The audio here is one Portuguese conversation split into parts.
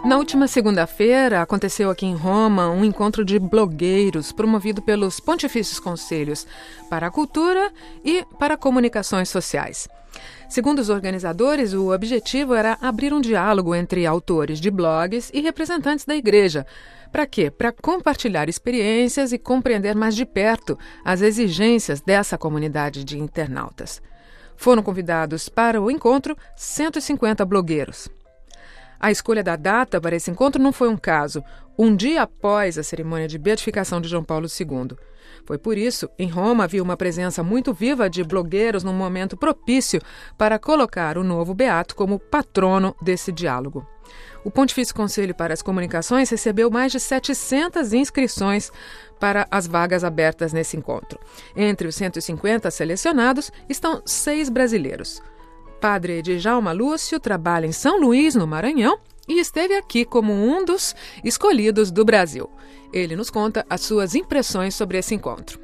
Na última segunda-feira, aconteceu aqui em Roma um encontro de blogueiros promovido pelos Pontifícios Conselhos para a Cultura e para Comunicações Sociais. Segundo os organizadores, o objetivo era abrir um diálogo entre autores de blogs e representantes da Igreja. Para quê? Para compartilhar experiências e compreender mais de perto as exigências dessa comunidade de internautas. Foram convidados para o encontro 150 blogueiros. A escolha da data para esse encontro não foi um caso, um dia após a cerimônia de beatificação de João Paulo II. Foi por isso, em Roma, havia uma presença muito viva de blogueiros num momento propício para colocar o novo beato como patrono desse diálogo. O Pontifício Conselho para as Comunicações recebeu mais de 700 inscrições para as vagas abertas nesse encontro. Entre os 150 selecionados estão 6 brasileiros. Padre Djalma Lúcio trabalha em São Luís, no Maranhão, e esteve aqui como um dos escolhidos do Brasil. Ele nos conta as suas impressões sobre esse encontro.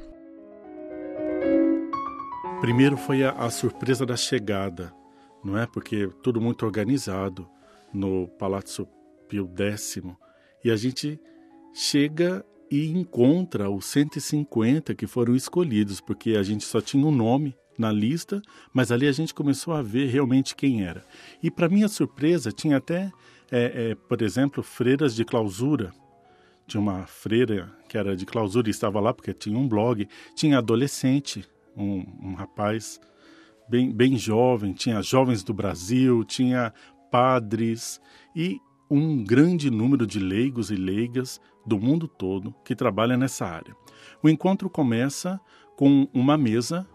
Primeiro foi a surpresa da chegada, não é? Porque tudo muito organizado no Palácio Pio X, e a gente chega e encontra os 150 que foram escolhidos, porque a gente só tinha um nome na lista, mas ali a gente começou a ver realmente quem era. E para minha surpresa, tinha até, por exemplo, freiras de clausura. Tinha uma freira que era de clausura e estava lá porque tinha um blog. Tinha adolescente, um rapaz bem jovem, tinha jovens do Brasil, tinha padres e um grande número de leigos e leigas do mundo todo que trabalham nessa área. O encontro começa com uma mesa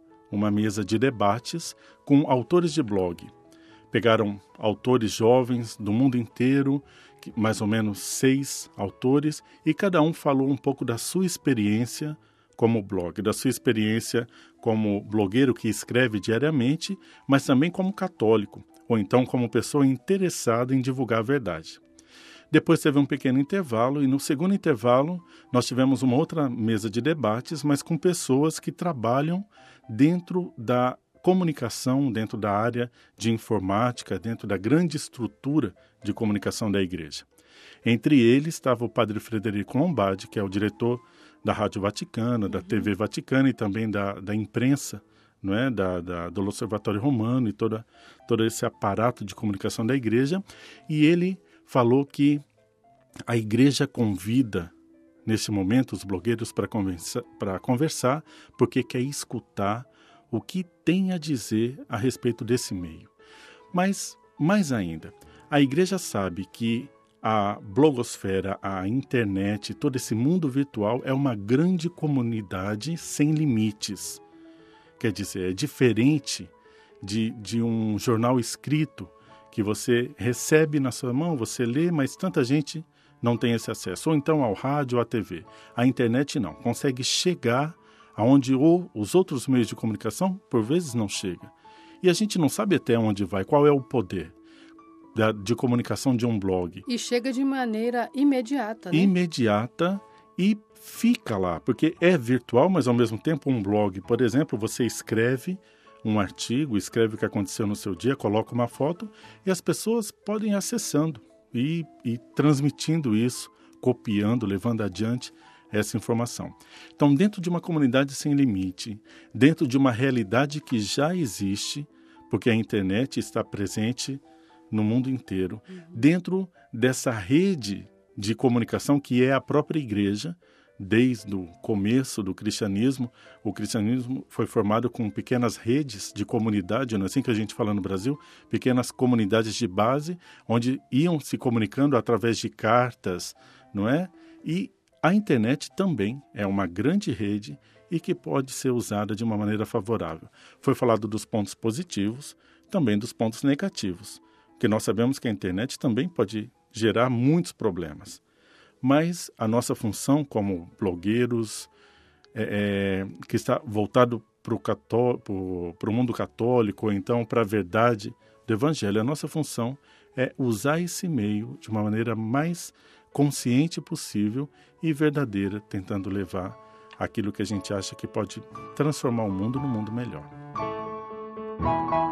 de debates com autores de blog. Pegaram autores jovens do mundo inteiro, mais ou menos 6 autores, e cada um falou um pouco da sua experiência como blog, da sua experiência como blogueiro que escreve diariamente, mas também como católico, ou então como pessoa interessada em divulgar a verdade. Depois teve um pequeno intervalo e no segundo intervalo nós tivemos uma outra mesa de debates, mas com pessoas que trabalham dentro da comunicação, dentro da área de informática, dentro da grande estrutura de comunicação da Igreja. Entre eles estava o padre Frederico Lombardi, que é o diretor da Rádio Vaticana, da TV Vaticana e também da imprensa, não é? do Observatório Romano e todo esse aparato de comunicação da Igreja. E ele falou que a Igreja convida, nesse momento, os blogueiros para conversar, porque quer escutar o que tem a dizer a respeito desse meio. Mas, mais ainda, a Igreja sabe que a blogosfera, a internet, todo esse mundo virtual é uma grande comunidade sem limites. Quer dizer, é diferente de um jornal escrito que você recebe na sua mão, você lê, mas tanta gente não tem esse acesso. Ou então ao rádio ou à TV. A internet não. Consegue chegar aonde os outros meios de comunicação, por vezes, não chegam. E a gente não sabe até onde vai, qual é o poder de comunicação de um blog. E chega de maneira imediata, né? Imediata e fica lá, porque é virtual, mas ao mesmo tempo um blog. Por exemplo, você escreve um artigo, escreve o que aconteceu no seu dia, coloca uma foto e as pessoas podem ir acessando e transmitindo isso, copiando, levando adiante essa informação. Então, dentro de uma comunidade sem limite, dentro de uma realidade que já existe, porque a internet está presente no mundo inteiro, dentro dessa rede de comunicação que é a própria Igreja, desde o começo do cristianismo, o cristianismo foi formado com pequenas redes de comunidade, não é assim que a gente fala no Brasil? Pequenas comunidades de base, onde iam se comunicando através de cartas, não é? E a internet também é uma grande rede e que pode ser usada de uma maneira favorável. Foi falado dos pontos positivos, também dos pontos negativos, porque nós sabemos que a internet também pode gerar muitos problemas. Mas a nossa função como blogueiros, que está voltado para o mundo católico, ou então para a verdade do Evangelho, a nossa função é usar esse meio de uma maneira mais consciente possível e verdadeira, tentando levar aquilo que a gente acha que pode transformar o mundo num mundo melhor.